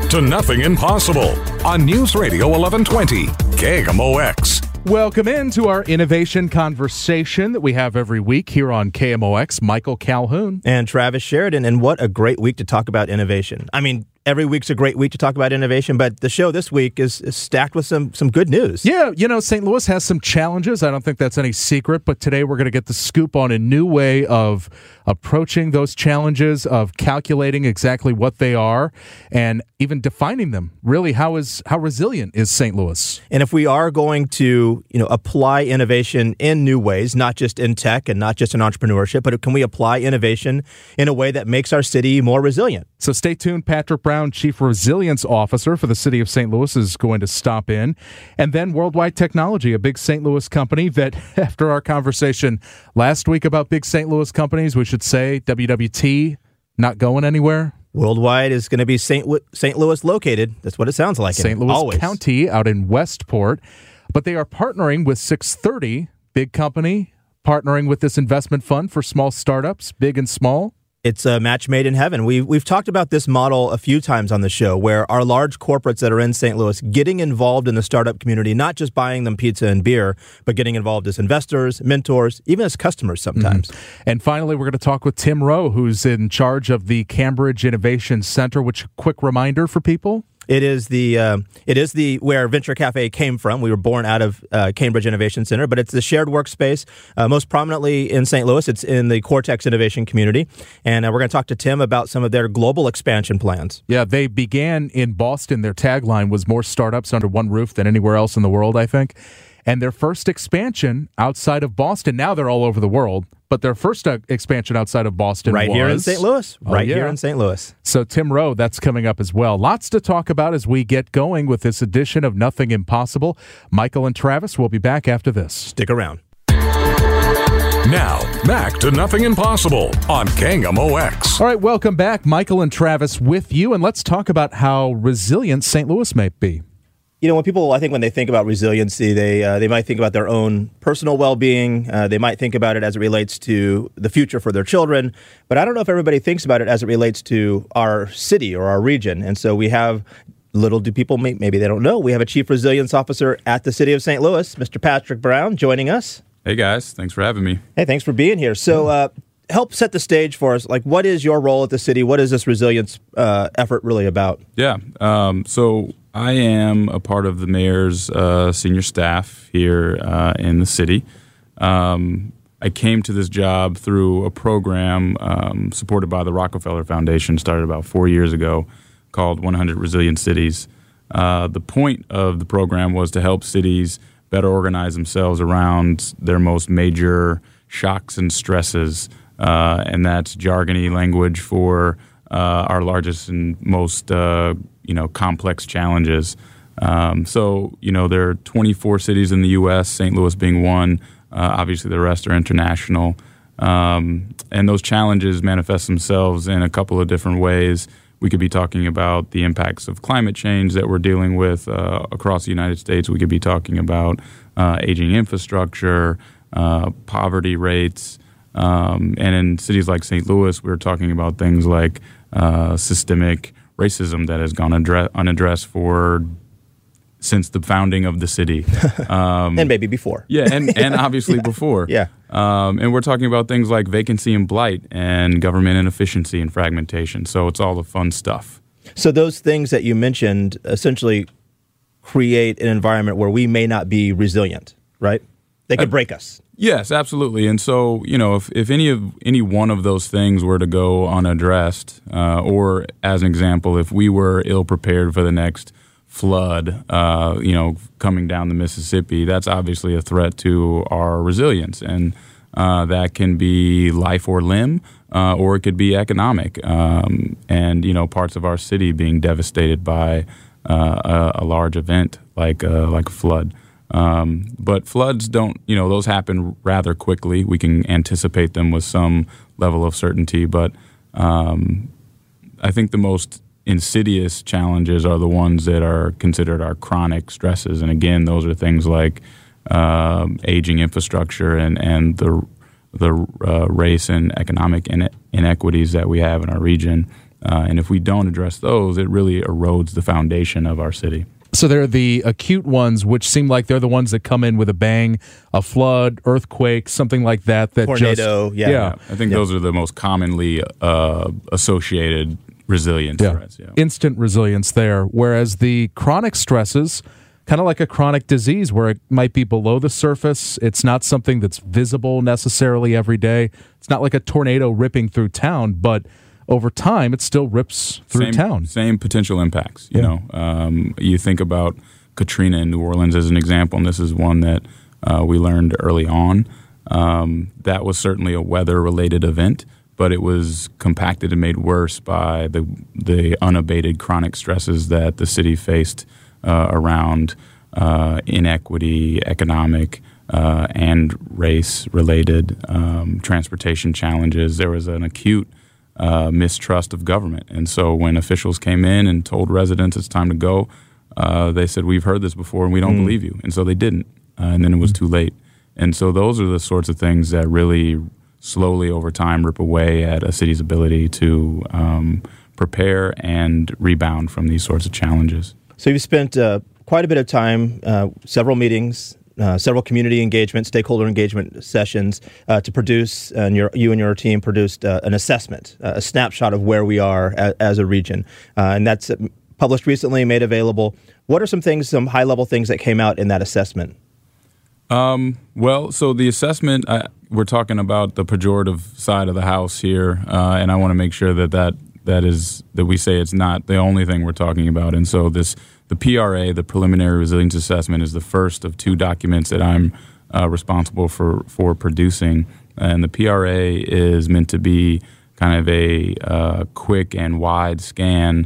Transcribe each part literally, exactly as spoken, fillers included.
to Nothing Impossible on News Radio eleven twenty K M O X. Welcome into our innovation conversation that we have every week here on K M O X. Michael Calhoun. And Travis Sheridan. And what a great week to talk about innovation. I mean, every week's a great week to talk about innovation, but the show this week is, is stacked with some some good news. Yeah, you know, Saint Louis has some challenges. I don't think that's any secret, but today we're going to get the scoop on a new way of approaching those challenges, of calculating exactly what they are, and even defining them. Really, how is how resilient is Saint Louis? And if we are going to, you know, apply innovation in new ways, not just in tech and not just in entrepreneurship, but can we apply innovation in a way that makes our city more resilient? So stay tuned. Patrick Brown, Chief Resilience Officer for the City of Saint Louis, is going to stop in. And then Worldwide Technology, a big Saint Louis company that, after our conversation last week about big Saint Louis companies, we should say W W T not going anywhere. Worldwide is going to be Saint Saint Louis located. That's what it sounds like. Saint Louis Always. County out in Westport. But they are partnering with six thirty, big company, partnering with this investment fund for small startups, big and small. It's a match made in heaven. We've, we've talked about this model a few times on the show, where our large corporates that are in Saint Louis getting involved in the startup community, not just buying them pizza and beer, but getting involved as investors, mentors, even as customers sometimes. Mm-hmm. And finally, we're going to talk with Tim Rowe, who's in charge of the Cambridge Innovation Center, which, quick reminder for people. It is the uh, it is the where Venture Cafe came from. We were born out of uh, Cambridge Innovation Center, but it's the shared workspace, uh, most prominently in Saint Louis. It's in the Cortex Innovation community, and uh, we're going to talk to Tim about some of their global expansion plans. Yeah, they began in Boston. Their tagline was more startups under one roof than anywhere else in the world, I think. And their first expansion outside of Boston, now they're all over the world, but their first uh, expansion outside of Boston right was... here in Saint Louis. Oh, right yeah. here in Saint Louis. So Tim Rowe, that's coming up as well. Lots to talk about as we get going with this edition of Nothing Impossible. Michael and Travis will be back after this. Stick around. Now, back to Nothing Impossible on K M O X. All right, welcome back. Michael and Travis with you, and let's talk about how resilient Saint Louis may be. You know, when people, I think when they think about resiliency, they uh, they might think about their own personal well-being. Uh, they might think about it as it relates to the future for their children. But I don't know if everybody thinks about it as it relates to our city or our region. And so we have, little do people, maybe they don't know, we have a Chief Resilience Officer at the City of Saint Louis, Mister Patrick Brown, joining us. Hey, guys. Thanks for having me. Hey, thanks for being here. So uh, help set the stage for us. Like, what is your role at the city? What is this resilience uh, effort really about? Yeah. Um, so... I am a part of the mayor's uh, senior staff here uh, in the city. Um, I came to this job through a program um, supported by the Rockefeller Foundation, started about four years ago, called one hundred Resilient Cities. Uh, the point of the program was to help cities better organize themselves around their most major shocks and stresses, uh, and that's jargony language for uh, our largest and most uh, you know, complex challenges. Um, so, you know, there are twenty-four cities in the U S, Saint Louis being one. Uh, obviously, the rest are international. Um, and those challenges manifest themselves in a couple of different ways. We could be talking about the impacts of climate change that we're dealing with uh, across the United States. We could be talking about uh, aging infrastructure, uh, poverty rates. Um, and in cities like Saint Louis, we're talking about things like uh, systemic racism that has gone undre- unaddressed for since the founding of the city. Um, and maybe before. Yeah, and, and obviously yeah. before. Yeah. Um, and we're talking about things like vacancy and blight and government inefficiency and fragmentation. So it's all the fun stuff. So those things that you mentioned essentially create an environment where we may not be resilient, right? They could uh, break us. Yes, absolutely. And so, you know, if, if any of any one of those things were to go unaddressed, uh, or as an example, if we were ill prepared for the next flood, uh, you know, coming down the Mississippi, that's obviously a threat to our resilience. And uh, that can be life or limb, uh, or it could be economic. Um, and, you know, parts of our city being devastated by uh, a, a large event like uh, like a flood. Um, but floods don't, you know, those happen rather quickly. We can anticipate them with some level of certainty. But um, I think the most insidious challenges are the ones that are considered our chronic stresses. And again, those are things like uh, aging infrastructure and, and the the uh, race and economic ine- inequities that we have in our region. Uh, and if we don't address those, it really erodes the foundation of our city. So they're the acute ones, which seem like they're the ones that come in with a bang, a flood, earthquake, something like that. That Tornado, just, yeah. yeah. I think yeah. those are the most commonly uh, associated resilience yeah. threats. Yeah. Instant resilience there. Whereas the chronic stresses, kind of like a chronic disease where it might be below the surface. It's not something that's visible necessarily every day. It's not like a tornado ripping through town, but over time, it still rips through same, town. Same potential impacts. You Yeah. know, um, you think about Katrina in New Orleans as an example, and this is one that uh, we learned early on. Um, that was certainly a weather-related event, but it was compacted and made worse by the the unabated chronic stresses that the city faced uh, around uh, inequity, economic, uh, and race-related um, transportation challenges. There was an acute Uh, mistrust of government. And so when officials came in and told residents it's time to go, uh, they said, we've heard this before and we don't mm. believe you. And so they didn't. Uh, and then it was too late. And so those are the sorts of things that really slowly over time rip away at a city's ability to um, prepare and rebound from these sorts of challenges. So you've spent uh, quite a bit of time, uh, several meetings, Uh, several community engagement, stakeholder engagement sessions uh, to produce, and your, you and your team produced uh, an assessment, uh, a snapshot of where we are a, as a region. Uh, and that's published recently, made available. What are some things, some high-level things that came out in that assessment? Um, well, so the assessment, uh, we're talking about the pejorative side of the house here, uh, and I want to make sure that, that that is that we say it's not the only thing we're talking about. And so this the P R A, the Preliminary Resilience Assessment, is the first of two documents that I'm uh, responsible for for producing. And the P R A is meant to be kind of a uh, quick and wide scan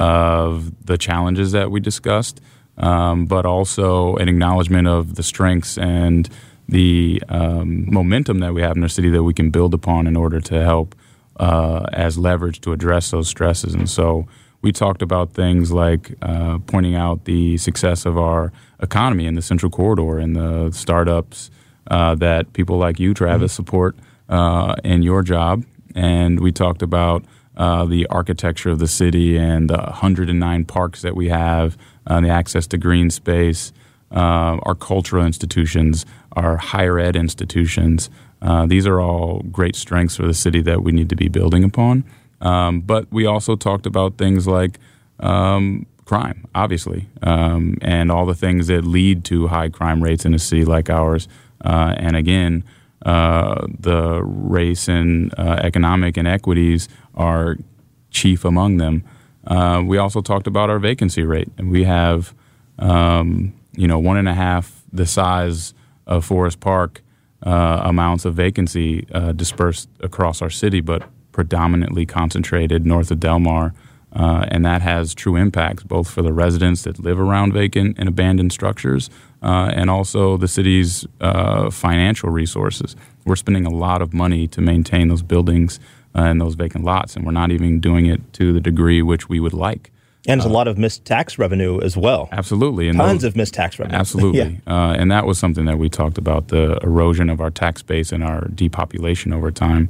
of the challenges that we discussed, um, but also an acknowledgement of the strengths and the um, momentum that we have in our city that we can build upon in order to help uh, as leverage to address those stresses. And so we talked about things like uh, pointing out the success of our economy in the Central Corridor and the startups uh, that people like you, Travis, mm-hmm. support uh, in your job. And we talked about uh, the architecture of the city and the one hundred nine parks that we have, uh, the access to green space, uh, our cultural institutions, our higher ed institutions. Uh, these are all great strengths for the city that we need to be building upon. Um, but we also talked about things like um, crime, obviously, um, and all the things that lead to high crime rates in a city like ours. Uh, and again, uh, the race and uh, economic inequities are chief among them. Uh, we also talked about our vacancy rate, and we have, um, you know, one and a half the size of Forest Park uh, amounts of vacancy uh, dispersed across our city, but predominantly concentrated north of Del Mar, uh, and that has true impacts both for the residents that live around vacant and abandoned structures uh, and also the city's uh, financial resources. We're spending a lot of money to maintain those buildings uh, and those vacant lots, and we're not even doing it to the degree which we would like. And there's uh, a lot of missed tax revenue as well. Absolutely. And Tons those, of missed tax revenue. Absolutely. yeah. uh, and that was something that we talked about, the erosion of our tax base and our depopulation over time.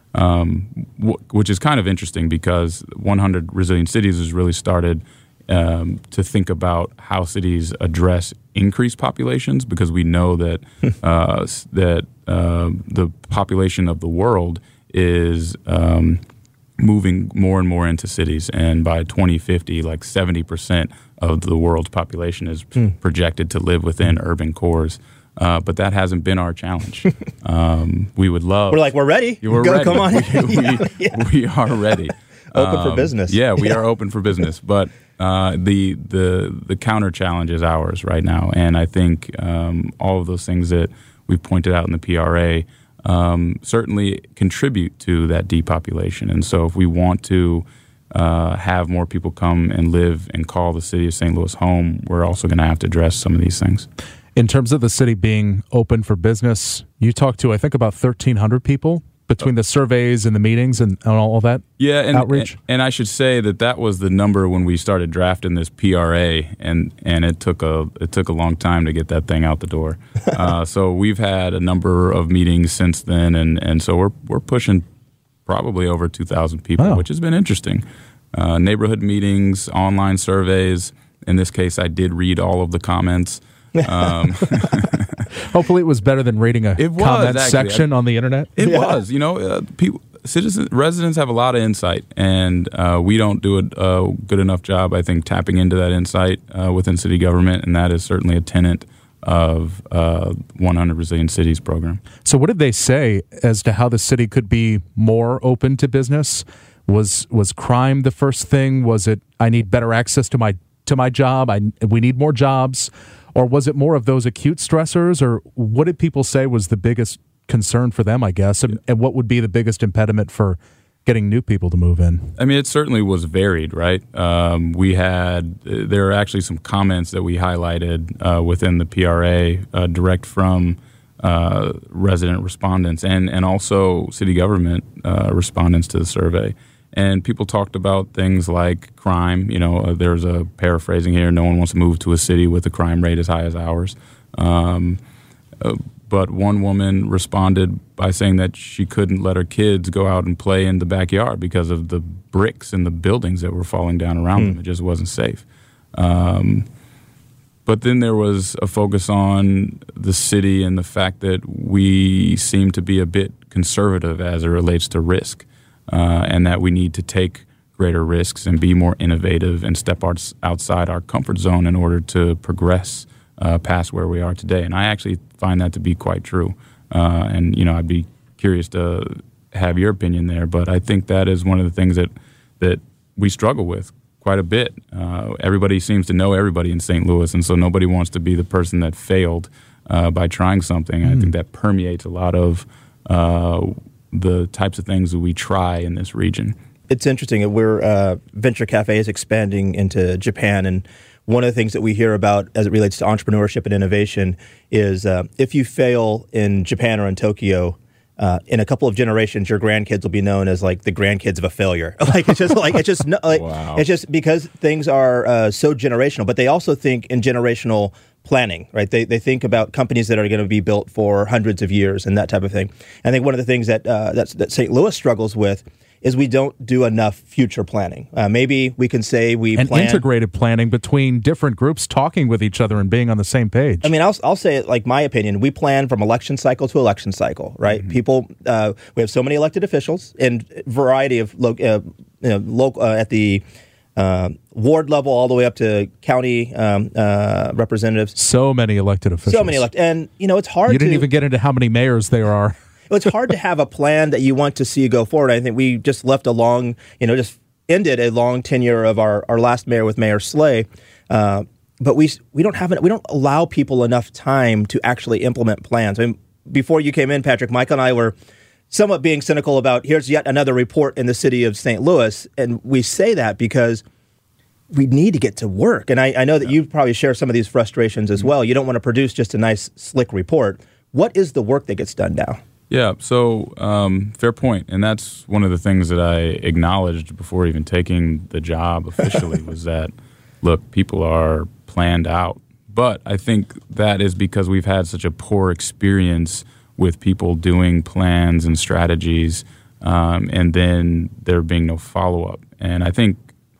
Um, w- which is kind of interesting because one hundred Resilient Cities has really started um, to think about how cities address increased populations, because we know that uh, that uh, the population of the world is um, moving more and more into cities, and by twenty fifty, like seventy percent of the world's population is hmm. projected to live within urban cores. Uh, but that hasn't been our challenge. Um, we would love. We're like, we're ready. We're Go, ready. Come on. We, we, yeah, yeah. we are ready. Open um, for business. Yeah, we yeah. are open for business. But uh, the the the counter challenge is ours right now, and I think um, all of those things that we've pointed out in the P R A um, certainly contribute to that depopulation. And so, if we want to uh, have more people come and live and call the city of Saint Louis home, we're also going to have to address some of these things. In terms of the city being open for business, you talked to, I think, about thirteen hundred people between the surveys and the meetings and, and all of that yeah, and, outreach? And, and I should say that that was the number when we started drafting this P R A, and, and it took a it took a long time to get that thing out the door. uh, so we've had a number of meetings since then, and, and so we're we're pushing probably over two thousand people, wow. which has been interesting. uh, neighborhood meetings, online surveys. In this case, I did read all of the comments. Um, Hopefully it was better than reading a It was, comment actually. section on the internet. It Yeah. was, you know, uh, people, citizens, residents have a lot of insight, and uh, we don't do a, a good enough job, I think, tapping into that insight uh, within city government, and that is certainly a tenet of uh, one hundred Resilient Cities program. So what did they say as to how the city could be more open to business? Was was crime the first thing? Was it I need better access to my to my job? I we need more jobs, or was it more of those acute stressors? Or what did people say was the biggest concern for them? I guess, and, and what would be the biggest impediment for getting new people to move in? I mean, it certainly was varied, right? Um, we had there are actually some comments that we highlighted uh, within the P R A uh, direct from uh, resident respondents and and also city government uh, respondents to the survey. And people talked about things like crime. You know, uh, there's a paraphrasing here. No one wants to move to a city with a crime rate as high as ours. Um, uh, but one woman responded by saying that she couldn't let her kids go out and play in the backyard because of the bricks in the buildings that were falling down around Hmm. them. It just wasn't safe. Um, but then there was a focus on the city and the fact that we seem to be a bit conservative as it relates to risk. Uh, and that we need to take greater risks and be more innovative and step out, outside our comfort zone in order to progress uh, past where we are today. And I actually find that to be quite true. Uh, and, you know, I'd be curious to have your opinion there. But I think that is one of the things that, that we struggle with quite a bit. Uh, everybody seems to know everybody in Saint Louis, and so nobody wants to be the person that failed uh, by trying something. Mm. I think that permeates a lot of uh the types of things that we try in this region. It's interesting. We're uh, Venture Cafe is expanding into Japan, and one of the things that we hear about as it relates to entrepreneurship and innovation is uh, if you fail in Japan or in Tokyo, uh, in a couple of generations, your grandkids will be known as like the grandkids of a failure. Like it's just like it's just no, like, Wow. it's just because things are uh, so generational. But they also think in generational planning, right? They they think about companies that are going to be built for hundreds of years and that type of thing. I think one of the things that uh, that's, that Saint Louis struggles with is we don't do enough future planning. Uh, maybe we can say we And plan integrated planning between different groups talking with each other and being on the same page. I mean, I'll I'll say it like my opinion. We plan from election cycle to election cycle, right? Mm-hmm. People, uh, we have so many elected officials in a variety of lo- uh, you know, local uh, at the uh, ward level all the way up to county um, uh, representatives. so many elected officials. So many elected, and you know, it's hard. You didn't to, even get into how many mayors there are. It's hard to have a plan that you want to see go forward. I think we just left a long, you know, just ended a long tenure of our, our last mayor with Mayor Slay. Uh, but we we don't have we don't allow people enough time to actually implement plans. I mean, before you came in, Patrick, Michael and I were somewhat being cynical about here's yet another report in the city of Saint Louis, and we say that because we need to get to work. And I, I know that you probably share some of these frustrations as well. You don't want to produce just a nice, slick report. What is the work that gets done now? Yeah, so um, fair point. And that's one of the things that I acknowledged before even taking the job officially was that, look, people are planned out. But I think that is because we've had such a poor experience with people doing plans and strategies um, and then there being no follow-up. And I think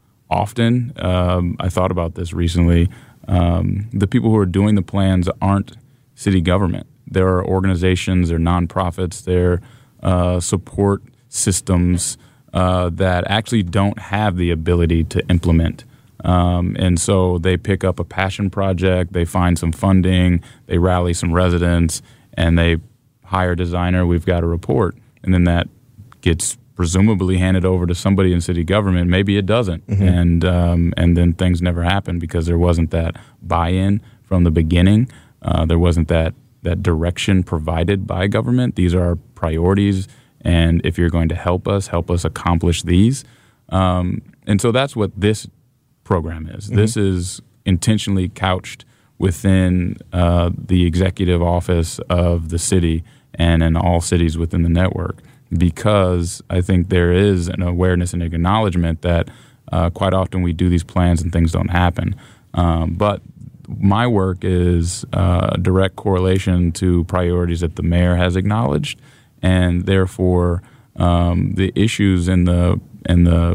often, um, I thought about this recently, um, the people who are doing the plans aren't city government. There are organizations, there are nonprofits, there are uh, support systems uh, that actually don't have the ability to implement. Um, and so they pick up a passion project, they find some funding, they rally some residents, and they hire a designer, we've got a report. And then that gets presumably handed over to somebody in city government. Maybe it doesn't. Mm-hmm. And um, and then things never happen because there wasn't that buy-in from the beginning. Uh, there wasn't that that direction provided by government. These are our priorities, and if you're going to help us, help us accomplish these. Um, and so that's what this program is. Mm-hmm. This is intentionally couched within uh, the executive office of the city and in all cities within the network, because I think there is an awareness and acknowledgement that uh, quite often we do these plans and things don't happen. Um, but my work is uh, a direct correlation to priorities that the mayor has acknowledged, and therefore um, the issues in the in the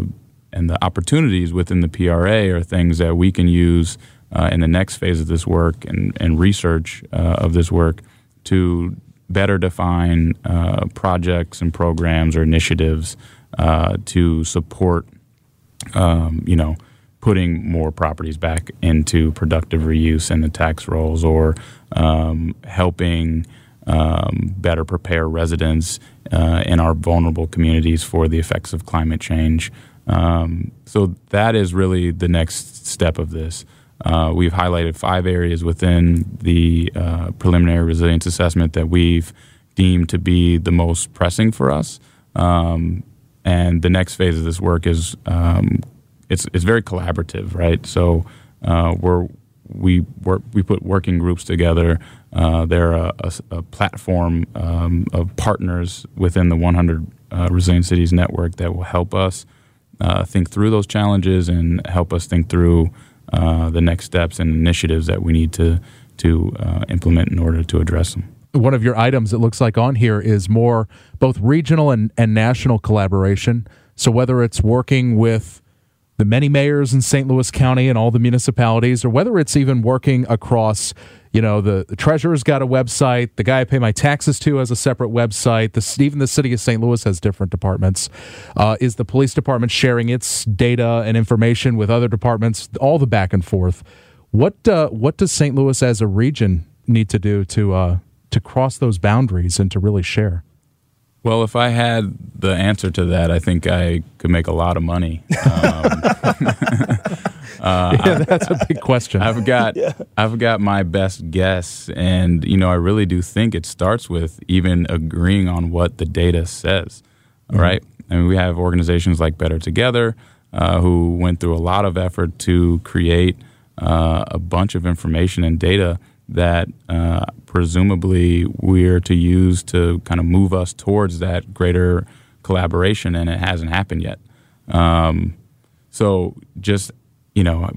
and the opportunities within the P R A are things that we can use uh, in the next phase of this work and, and research uh, of this work to better define uh, projects and programs or initiatives uh, to support, um, you know, putting more properties back into productive reuse in the tax rolls, or um, helping um, better prepare residents uh, in our vulnerable communities for the effects of climate change. Um, so that is really the next step of this. Uh, we've highlighted five areas within the uh, preliminary resilience assessment that we've deemed to be the most pressing for us. Um, and the next phase of this work is um, it's it's very collaborative, right? So uh, we're we work, we put working groups together. Uh, they're a, a, a platform um, of partners within the one hundred uh, Resilient Cities Network that will help us uh, think through those challenges and help us think through uh, the next steps and initiatives that we need to to uh, implement in order to address them. One of your items, it looks like on here, is more both regional and, and national collaboration. So whether it's working with the many mayors in Saint Louis County and all the municipalities, or whether it's even working across, you know, the, the treasurer's got a website, the guy I pay my taxes to has a separate website, the, even the city of Saint Louis has different departments. Uh, is the police department sharing its data and information with other departments, all the back and forth? What uh, what does Saint Louis as a region need to do to uh, to cross those boundaries and to really share? Well, if I had the answer to that, I think I could make a lot of money. Um, uh, yeah, that's a big question. I've got yeah. I've got my best guess, and you know, I really do think it starts with even agreeing on what the data says. Mm-hmm. Right? I mean, we have organizations like Better Together uh, who went through a lot of effort to create uh, a bunch of information and data that uh, presumably we're to use to kind of move us towards that greater collaboration, and it hasn't happened yet. Um, so just, you know,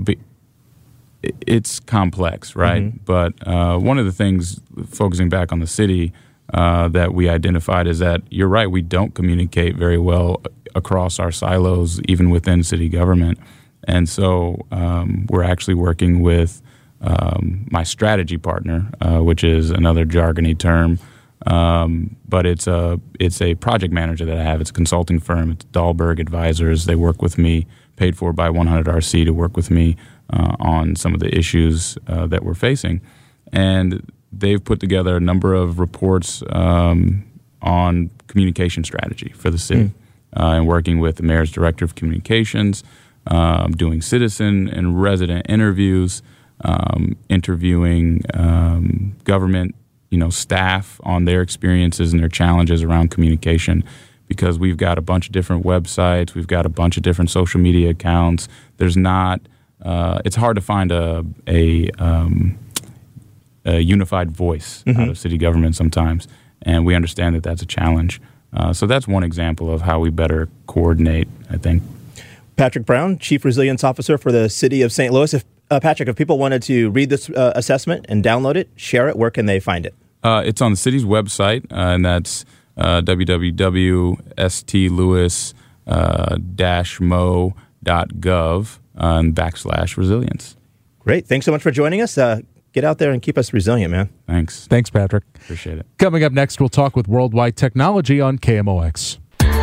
it's complex, right? Mm-hmm. But uh, one of the things, focusing back on the city, uh, that we identified is that you're right, we don't communicate very well across our silos, even within city government. And so um, we're actually working with Um, my strategy partner, uh, which is another jargony term, um, but it's a it's a project manager that I have. It's a consulting firm. It's Dahlberg Advisors. They work with me, paid for by one hundred R C, to work with me uh, on some of the issues uh, that we're facing. And they've put together a number of reports um, on communication strategy for the city, mm. uh, and working with the mayor's director of communications, um, doing citizen and resident interviews, Um, interviewing um, government, you know, staff on their experiences and their challenges around communication, because we've got a bunch of different websites, we've got a bunch of different social media accounts. There's not, uh, it's hard to find a a, um, a unified voice mm-hmm. out of city government sometimes, and we understand that that's a challenge. Uh, so that's one example of how we better coordinate, I think. Patrick Brown, Chief Resilience Officer for the City of Saint Louis. If Uh, Patrick, if people wanted to read this uh, assessment and download it, share it, where can they find it? Uh, it's on the city's website, uh, and that's uh, w w w dot s t louis dash m o dot gov uh, and backslash resilience. Great. Thanks so much for joining us. Uh, get out there and keep us resilient, man. Thanks. Thanks, Patrick. Appreciate it. Coming up next, we'll talk with Worldwide Technology on K M O X.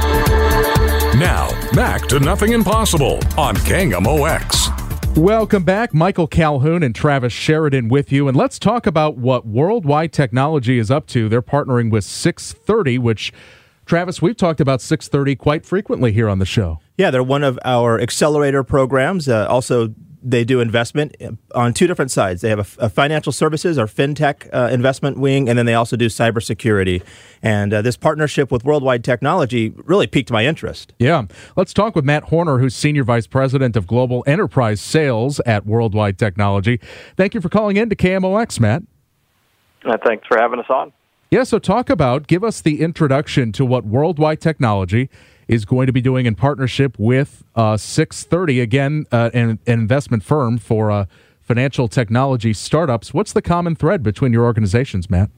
Now, back to Nothing Impossible on K M O X. Welcome back. Michael Calhoun and Travis Sheridan with you. And let's talk about what Worldwide Technology is up to. They're partnering with six thirty, which, Travis, we've talked about six thirty quite frequently here on the show. Yeah, they're one of our accelerator programs. Uh, also, they do investment on two different sides. They have a, a financial services or fintech uh, investment wing, and then they also do cybersecurity. And uh, this partnership with Worldwide Technology really piqued my interest. Yeah. Let's talk with Matt Horner, who's Senior Vice President of Global Enterprise Sales at Worldwide Technology. Thank you for calling in to K M O X, Matt. Uh, thanks for having us on. Yeah, so talk about, give us the introduction to what Worldwide Technology is going to be doing in partnership with uh, six thirty, again, uh, an, an investment firm for uh, financial technology startups. What's the common thread between your organizations, Matt?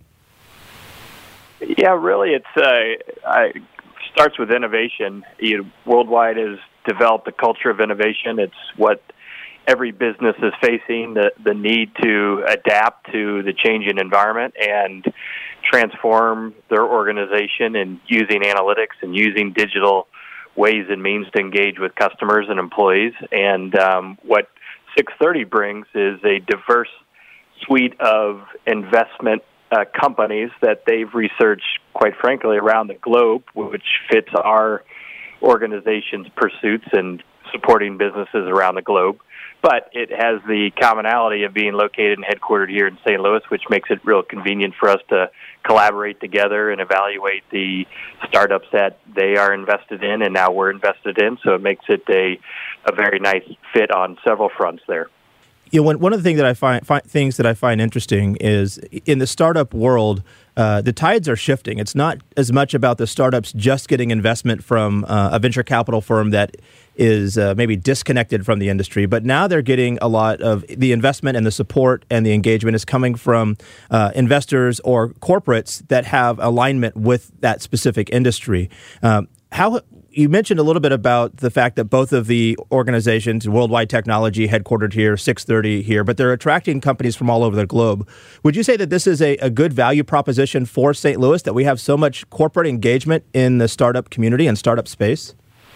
Yeah, really, it's uh, I, starts with innovation. You know, Worldwide has developed a culture of innovation. It's what every business is facing, the, the need to adapt to the changing environment and transform their organization and using analytics and using digital ways and means to engage with customers and employees. And um, what six thirty brings is a diverse suite of investment uh, companies that they've researched, quite frankly, around the globe, which fits our organization's pursuits and supporting businesses around the globe. But it has the commonality of being located and headquartered here in Saint Louis, which makes it real convenient for us to collaborate together and evaluate the startups that they are invested in and now we're invested in. So it makes it a, a very nice fit on several fronts there. You know, one, one of the things that I find, find things that I find interesting is in the startup world, uh, the tides are shifting. It's not as much about the startups just getting investment from uh, a venture capital firm that is uh, maybe disconnected from the industry, but now they're getting a lot of the investment and the support and the engagement is coming from uh, investors or corporates that have alignment with that specific industry. Um, how You mentioned a little bit about the fact that both of the organizations, Worldwide Technology, headquartered here, six thirty here, but they're attracting companies from all over the globe. Would you say that this is a, a good value proposition for Saint Louis, that we have so much corporate engagement in the startup community and startup space?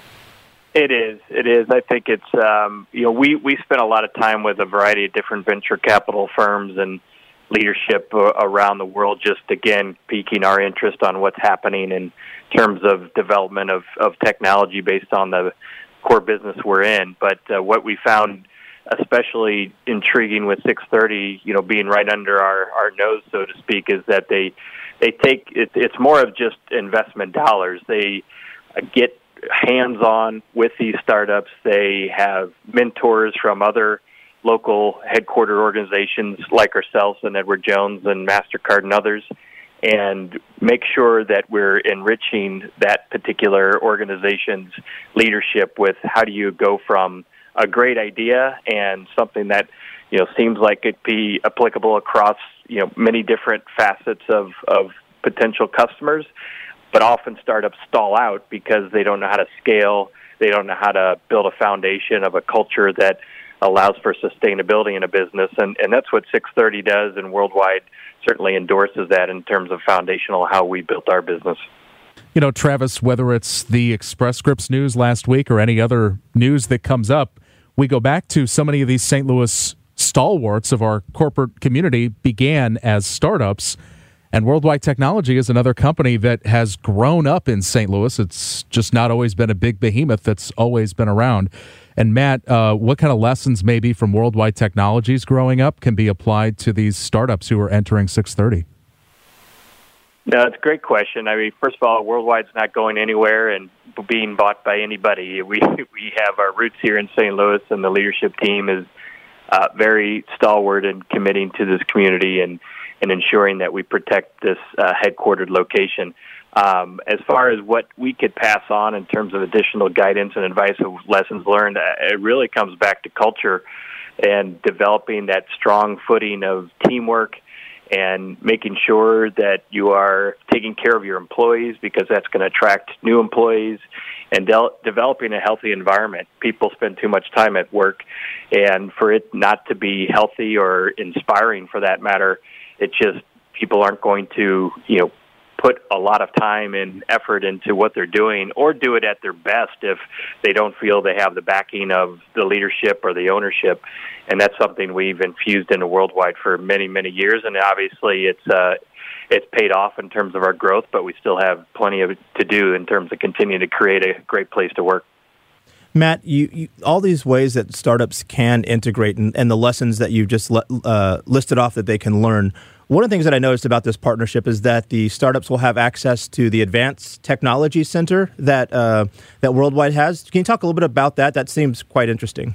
It is. It is. I think it's, um, you know, we, we spent a lot of time with a variety of different venture capital firms and leadership uh, around the world, just, again, piquing our interest on what's happening in terms of development of, of technology based on the core business we're in. But uh, what we found especially intriguing with six thirty, you know, being right under our, our nose, so to speak, is that they they take, it, it's more of just investment dollars. They uh, get hands-on with these startups. They have mentors from other local headquarter organizations like ourselves and Edward Jones and MasterCard and others, and make sure that we're enriching that particular organization's leadership with how do you go from a great idea and something that, you know, seems like it be applicable across, you know, many different facets of, of potential customers, but often startups stall out because they don't know how to scale, they don't know how to build a foundation of a culture that allows for sustainability in a business, and, and that's what six thirty does, and Worldwide certainly endorses that in terms of foundational how we built our business. You know, Travis, whether it's the Express Scripts news last week or any other news that comes up, we go back to so many of these Saint Louis stalwarts of our corporate community began as startups. And Worldwide Technology is another company that has grown up in Saint Louis. It's just not always been a big behemoth that's always been around. And Matt, uh, what kind of lessons maybe from Worldwide Technologies growing up can be applied to these startups who are entering six thirty? No, it's a great question. I mean, first of all, Worldwide's not going anywhere and being bought by anybody. We we have our roots here in Saint Louis, and the leadership team is uh, very stalwart in committing to this community and and ensuring that we protect this uh, headquartered location. Um, as far as what we could pass on in terms of additional guidance and advice of lessons learned, it really comes back to culture and developing that strong footing of teamwork and making sure that you are taking care of your employees, because that's going to attract new employees, and de- developing a healthy environment. People spend too much time at work, and for it not to be healthy or inspiring for that matter, it just, people aren't going to, you know, put a lot of time and effort into what they're doing or do it at their best if they don't feel they have the backing of the leadership or the ownership. And that's something we've infused into Worldwide for many, many years. And obviously it's uh, it's paid off in terms of our growth, but we still have plenty of to do in terms of continuing to create a great place to work. Matt, you, you, all these ways that startups can integrate and, and the lessons that you've just le- uh, listed off that they can learn. One of the things that I noticed about this partnership is that the startups will have access to the Advanced Technology Center that uh, that Worldwide has. Can you talk a little bit about that? That seems quite interesting.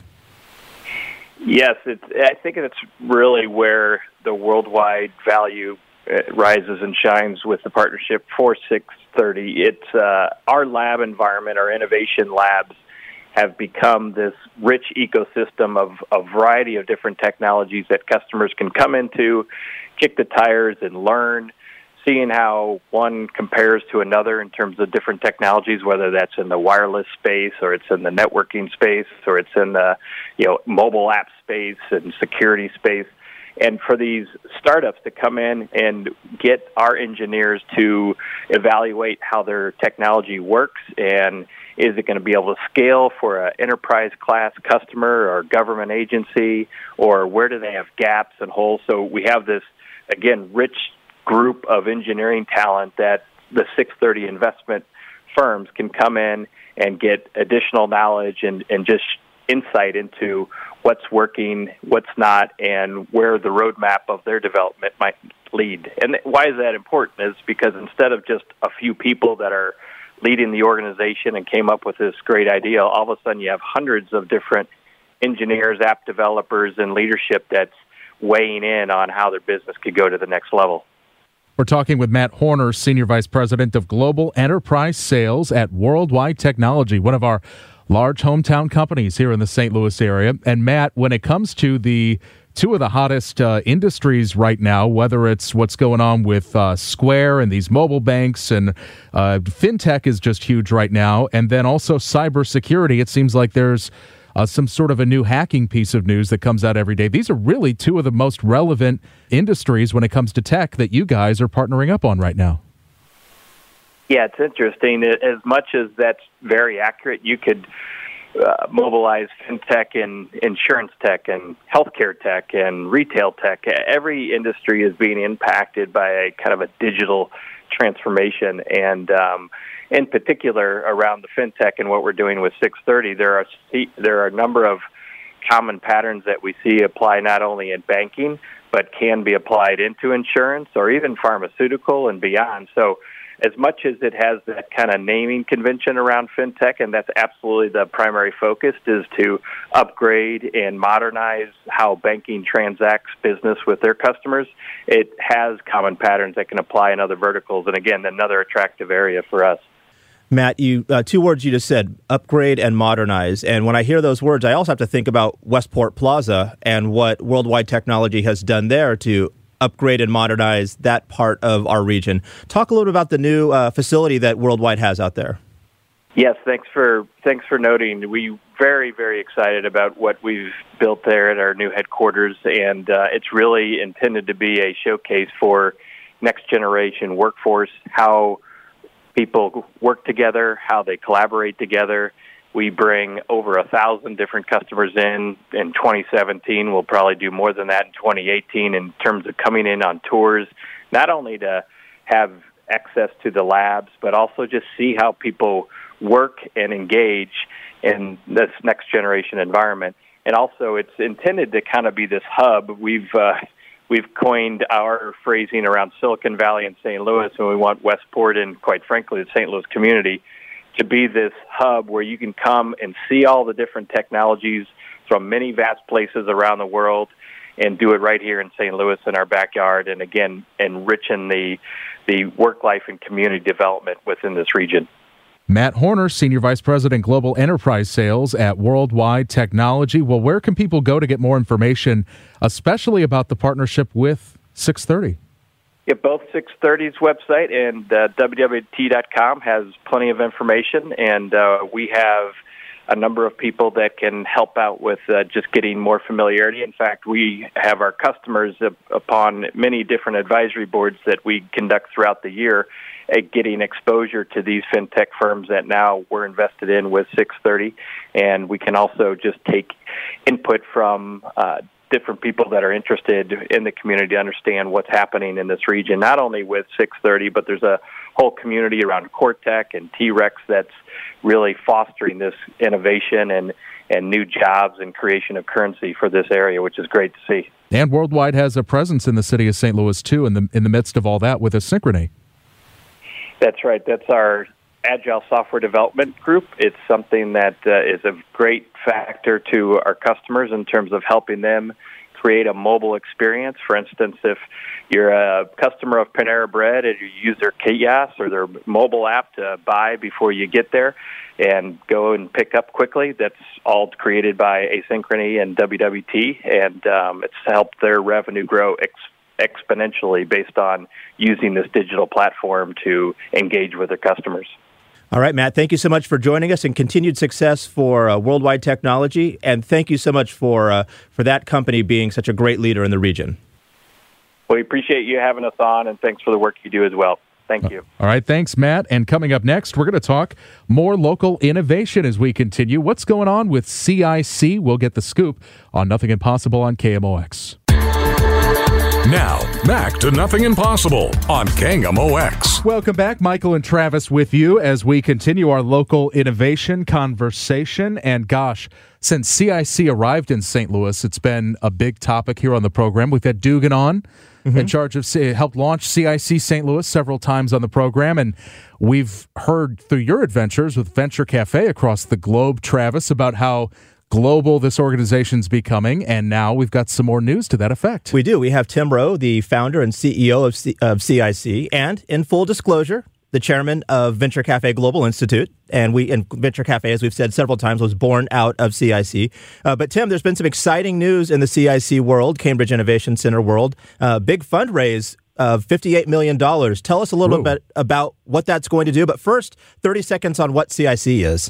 Yes, it's, I think it's really where the Worldwide value rises and shines with the partnership for six thirty. It's uh, our lab environment, our innovation labs, have become this rich ecosystem of a variety of different technologies that customers can come into, kick the tires and learn. seeing how one compares to another in terms of different technologies, whether that's in the wireless space or it's in the networking space or it's in the, you know, mobile app space and security space. And for these startups to come in and get our engineers to evaluate how their technology works, and is it going to be able to scale for an enterprise class customer or government agency, or where do they have gaps and holes? So we have this, again, rich group of engineering talent that the six thirty investment firms can come in and get additional knowledge and, and just insight into what's working, what's not, and where the roadmap of their development might lead. And why is that important is because instead of just a few people that are leading the organization and came up with this great idea, all of a sudden you have hundreds of different engineers, app developers, and leadership that's weighing in on how their business could go to the next level. We're talking with Matt Horner, Senior Vice President of Global Enterprise Sales at Worldwide Technology, one of our large hometown companies here in the Saint Louis area. And Matt, when it comes to the two of the hottest uh, industries right now, whether it's what's going on with uh, Square and these mobile banks, and uh, fintech is just huge right now, and then also cybersecurity, it seems like there's Uh, some sort of a new hacking piece of news that comes out every day. These are really two of the most relevant industries when it comes to tech that you guys are partnering up on right now. Yeah, it's interesting. As much as that's very accurate, you could uh, mobilize fintech and insurance tech and healthcare tech and retail tech. Every industry is being impacted by a kind of a digital transformation, and um, in particular around the fintech and what we're doing with six thirty, there are there are a number of common patterns that we see apply not only in banking, but can be applied into insurance or even pharmaceutical and beyond. So as much as it has that kind of naming convention around fintech, and that's absolutely the primary focus, is to upgrade and modernize how banking transacts business with their customers, it has common patterns that can apply in other verticals. And again, another attractive area for us. Matt, you uh, two words you just said, upgrade and modernize. And when I hear those words, I also have to think about Westport Plaza and what Worldwide Technology has done there to upgrade and modernize that part of our region. Talk a little bit about the new uh, facility that Worldwide has out there. Yes, thanks for thanks for noting. We very, very excited about what we've built there at our new headquarters, and uh, it's really intended to be a showcase for next generation workforce, how people work together, how they collaborate together. We bring over a thousand different customers in in twenty seventeen. We'll probably do more than that in twenty eighteen in terms of coming in on tours, not only to have access to the labs, but also just see how people work and engage in this next generation environment. And also it's intended to kind of be this hub. We've uh, We've coined our phrasing around Silicon Valley and Saint Louis, and we want Westport and, quite frankly, the Saint Louis community to be this hub where you can come and see all the different technologies from many vast places around the world and do it right here in Saint Louis in our backyard, and, again, enriching the, the work life and community development within this region. Matt Horner, Senior Vice President, Global Enterprise Sales at Worldwide Technology. Well, where can people go to get more information, especially about the partnership with six thirty? Yeah, both six thirty's website and uh, W W T dot com has plenty of information, and uh, we have a number of people that can help out with uh, just getting more familiarity. In fact, we have our customers uh, upon many different advisory boards that we conduct throughout the year, uh, getting exposure to these fintech firms that now we're invested in with six thirty, and we can also just take input from uh, different people that are interested in the community to understand what's happening in this region, not only with six thirty, but there's a whole community around Cortec and T-Rex that's really fostering this innovation and, and new jobs and creation of currency for this area, which is great to see. And Worldwide has a presence in the city of Saint Louis, too, in the in the midst of all that with Asynchrony. That's right. That's our Agile Software Development Group. It's something that uh, is a great factor to our customers in terms of helping them create a mobile experience. For instance, if you're a customer of Panera Bread and you use their kiosk or their mobile app to buy before you get there and go and pick up quickly, that's all created by Asynchrony and W W T, and um, it's helped their revenue grow ex- exponentially based on using this digital platform to engage with their customers. All right, Matt, thank you so much for joining us, and continued success for uh, Worldwide Technology. And thank you so much for uh, for that company being such a great leader in the region. Well, we appreciate you having us on, and thanks for the work you do as well. Thank you. All right, thanks, Matt. And coming up next, we're going to talk more local innovation as we continue. What's going on with C I C? We'll get the scoop on Nothing Impossible on K M O X. Now, back to Nothing Impossible on K M O X. Welcome back. Michael and Travis with you as we continue our local innovation conversation. And gosh, since C I C arrived in Saint Louis, it's been a big topic here on the program. We've had Dugan on, mm-hmm. in charge of, helped launch C I C Saint Louis several times on the program. And we've heard through your adventures with Venture Cafe across the globe, Travis, about how global this organization's becoming, and now we've got some more news to that effect. We do. We have Tim Rowe, the founder and C E O of, C- of C I C, and in full disclosure, the chairman of Venture Cafe Global Institute. And we, and Venture Cafe, as we've said several times, was born out of C I C. Uh, but Tim, there's been some exciting news in the C I C world, Cambridge Innovation Center world. Uh, big fundraise of fifty-eight million dollars. Tell us a little Whoa. bit about what that's going to do. But first, thirty seconds on what C I C is.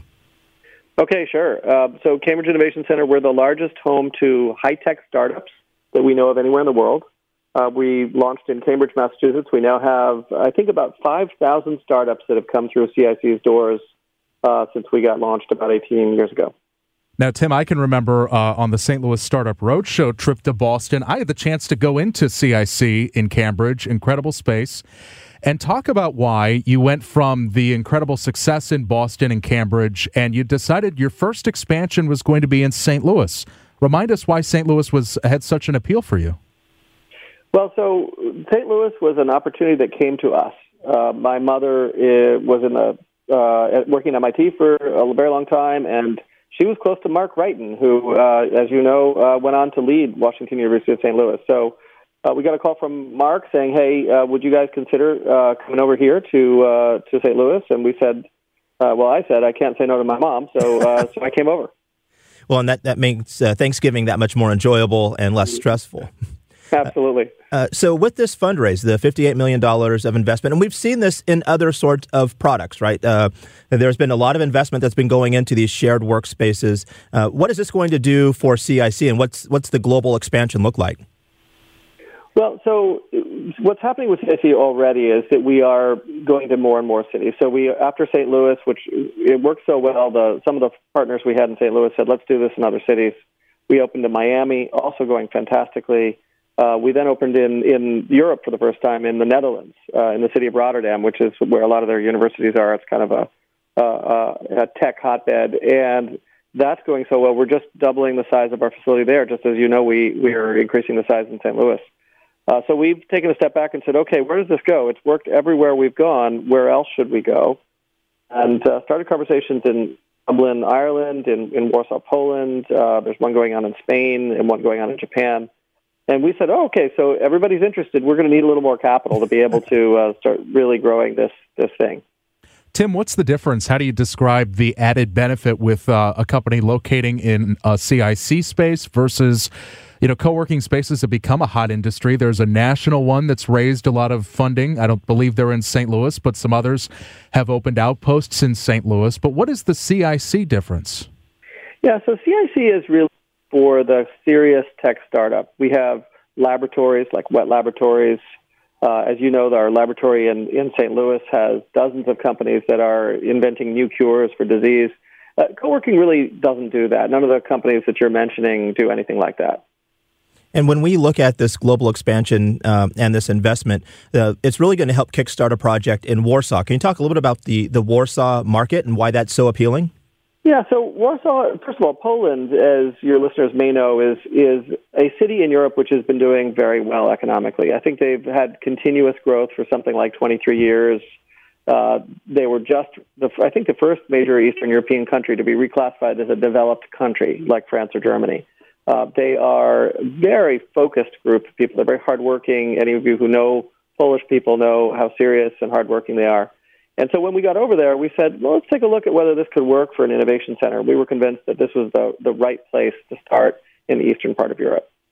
Okay, sure. Uh, so Cambridge Innovation Center, we're the largest home to high-tech startups that we know of anywhere in the world. Uh, we launched in Cambridge, Massachusetts. We now have, I think, about five thousand startups that have come through C I C's doors uh, since we got launched about eighteen years ago. Now, Tim, I can remember uh, on the Saint Louis Startup Roadshow trip to Boston, I had the chance to go into C I C in Cambridge, incredible space, and talk about why you went from the incredible success in Boston and Cambridge, and you decided your first expansion was going to be in Saint Louis. Remind us why Saint Louis was had such an appeal for you. Well, so Saint Louis was an opportunity that came to us. Uh, my mother uh, was in the uh, working at M I T for a very long time, and she was close to Mark Wrighton, who, uh, as you know, uh, went on to lead Washington University of Saint Louis. So uh, we got a call from Mark saying, "Hey, uh, would you guys consider uh, coming over here to uh, to Saint Louis?" And we said, uh, "Well, I said I can't say no to my mom, so uh, so I came over." Well, and that that makes uh, Thanksgiving that much more enjoyable and less stressful. Absolutely. Uh, so with this fundraise, the fifty-eight million dollars of investment, and we've seen this in other sorts of products, right? Uh, there's been a lot of investment that's been going into these shared workspaces. Uh, what is this going to do for C I C, and what's what's the global expansion look like? Well, so what's happening with C I C already is that we are going to more and more cities. So we, after Saint Louis, which it worked so well, the some of the partners we had in Saint Louis said, let's do this in other cities. We opened in Miami, also going fantastically. Uh, we then opened in, in Europe for the first time in the Netherlands, uh, in the city of Rotterdam, which is where a lot of their universities are. It's kind of a, uh, a tech hotbed, and that's going so well. We're just doubling the size of our facility there. Just as you know, we, we are increasing the size in Saint Louis. Uh, so we've taken a step back and said, okay, where does this go? It's worked everywhere we've gone. Where else should we go? And uh, started conversations in Dublin, Ireland, in, in Warsaw, Poland. Uh, there's one going on in Spain and one going on in Japan. And we said, oh, okay, so everybody's interested. We're going to need a little more capital to be able to uh, start really growing this this thing. Tim, what's the difference? How do you describe the added benefit with uh, a company locating in a C I C space versus, you know, co-working spaces have become a hot industry? There's a national one that's raised a lot of funding. I don't believe they're in Saint Louis, but some others have opened outposts in Saint Louis. But what is the C I C difference? Yeah, so C I C is really for the serious tech startup. We have laboratories like Wet Laboratories. Uh, as you know, our laboratory in, in Saint Louis has dozens of companies that are inventing new cures for disease. Uh, co-working really doesn't do that. None of the companies that you're mentioning do anything like that. And when we look at this global expansion um, and this investment, uh, it's really going to help kickstart a project in Warsaw. Can you talk a little bit about the, the Warsaw market and why that's so appealing? Yeah, so Warsaw, first of all, Poland, as your listeners may know, is is a city in Europe which has been doing very well economically. I think they've had continuous growth for something like twenty-three years. Uh, they were just, the, I think, the first major Eastern European country to be reclassified as a developed country, like France or Germany. Uh, they are a very focused group of people. They're very hardworking. Any of you who know Polish people know how serious and hardworking they are. And so when we got over there, we said, well, let's take a look at whether this could work for an innovation center. We were convinced that this was the, the right place to start in the eastern part of Europe.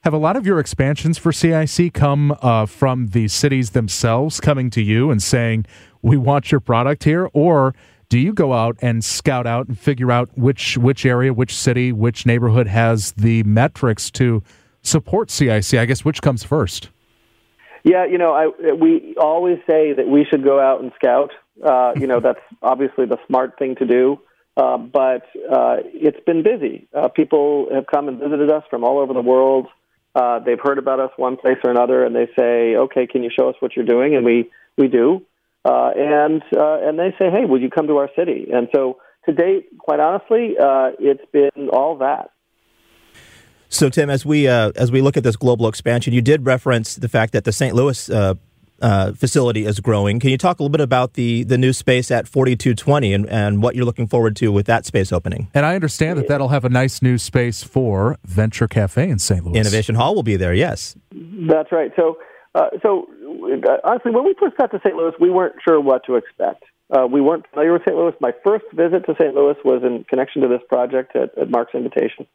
Have a lot of your expansions for C I C come uh, from the cities themselves coming to you and saying, we want your product here? Or do you go out and scout out and figure out which which area, which city, which neighborhood has the metrics to support C I C? I guess which comes first? Yeah, you know, I, we always say that we should go out and scout. Uh, you know, that's obviously the smart thing to do. Uh, but uh, it's been busy. Uh, people have come and visited us from all over the world. Uh, they've heard about us one place or another, and they say, okay, can you show us what you're doing? And we, we do. Uh, and uh, and they say, hey, would you come to our city? And so to date, quite honestly, uh, it's been all that. So, Tim, as we uh, as we look at this global expansion, you did reference the fact that the Saint Louis uh, uh, facility is growing. Can you talk a little bit about the, the new space at forty-two twenty and, and what you're looking forward to with that space opening? And I understand that that'll have a nice new space for Venture Cafe in Saint Louis. Innovation Hall will be there, yes. That's right. So, uh, so uh, honestly, when we first got to Saint Louis, we weren't sure what to expect. Uh, we weren't familiar with Saint Louis. My first visit to Saint Louis was in connection to this project at, at Mark's invitation.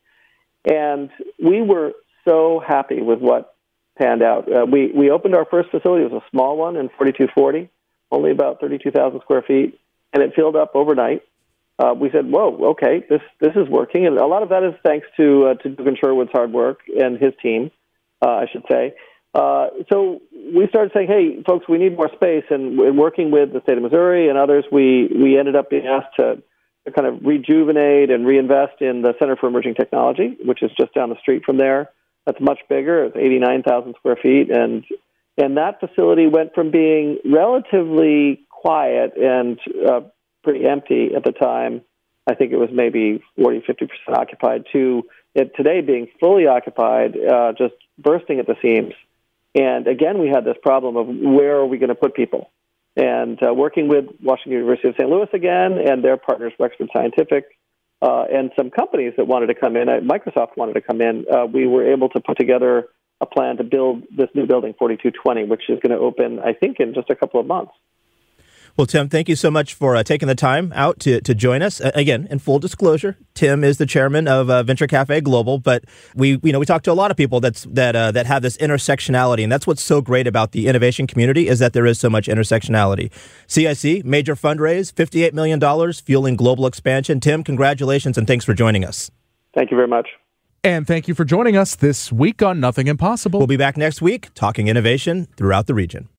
And we were so happy with what panned out. Uh, we, we opened our first facility. It was a small one in forty-two forty, only about thirty-two thousand square feet, and it filled up overnight. Uh, we said, whoa, okay, this this is working. And a lot of that is thanks to, uh, to Dugan Sherwood's hard work and his team, uh, I should say. Uh, so we started saying, hey, folks, we need more space. And working with the state of Missouri and others, we, we ended up being asked to kind of rejuvenate and reinvest in the Center for Emerging Technology, which is just down the street from there. That's much bigger. It's eighty-nine thousand square feet. And and that facility went from being relatively quiet and uh, pretty empty at the time, I think it was maybe forty, fifty percent occupied, to it today being fully occupied, uh, just bursting at the seams. And again, we had this problem of where are we going to put people? And uh, working with Washington University of Saint Louis again and their partners, Wexford Scientific, uh, and some companies that wanted to come in, uh, Microsoft wanted to come in, uh, we were able to put together a plan to build this new building, forty-two twenty, which is going to open, I think, in just a couple of months. Well, Tim, thank you so much for uh, taking the time out to, to join us. Uh, again, in full disclosure, Tim is the chairman of uh, Venture Cafe Global, but we, you know, we talk to a lot of people that's that uh, that have this intersectionality, and that's what's so great about the innovation community is that there is so much intersectionality. C I C, major fundraise, fifty-eight million dollars, fueling global expansion. Tim, congratulations, and thanks for joining us. Thank you very much. And thank you for joining us this week on Nothing Impossible. We'll be back next week talking innovation throughout the region.